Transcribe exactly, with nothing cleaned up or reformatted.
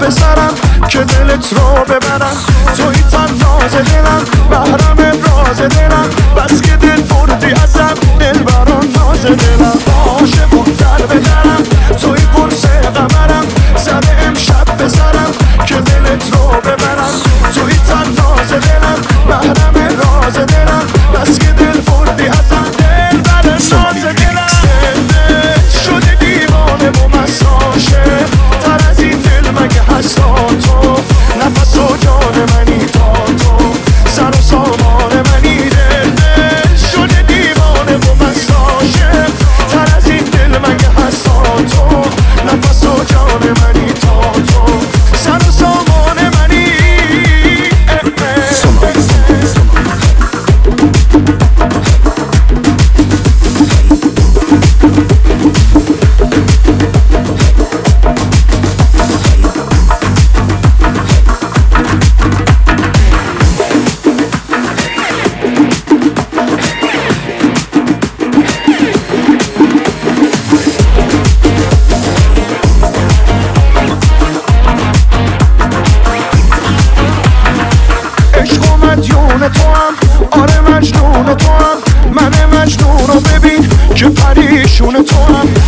بسرم که دلت رو ببرم. توی تناز دلم، محرم راز دلم، بس که دل بردی ازم، دل بران ناز دلم. عاشق و در بدرم، توی قرص قمرم، زده امشب بسرم که دلت رو ببرم. توی تناز دلم، محرم راز دلم، بس که دل بردی ازم، دل بران ناز دلم. شده دیوانه و مساشه تر از این دل مگه هستا تو؟ نفس و جان منی تا تو، سر و سامان منی. دل دل شده دیوانه و مساشه تر از این دل مگه هستا تو؟ نفس و جان منی تا تو، سر و سامان منی. مدیون تو هم، آره مجنون تو هم، من مجنون رو ببین که پریشون تو هم.